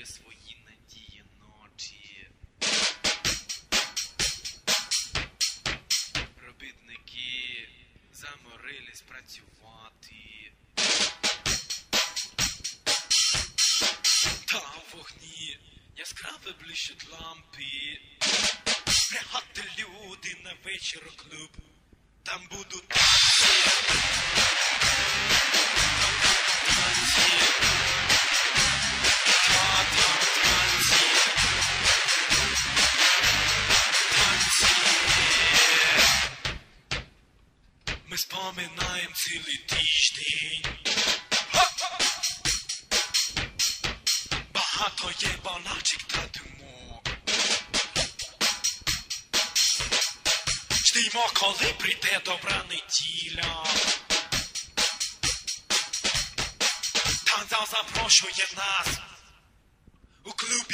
свої надії ночі. Робітники заморились працювати. Та в вогні яскраве блищуть лампи. Приходьте, люди, на вечір у клуб. Там будуть танці. Ми споминаємо цілий тиждень. Багато є балачок та думок. Ждімо, коли прийде добра неділя. Танцзал запрошує нас у клуб.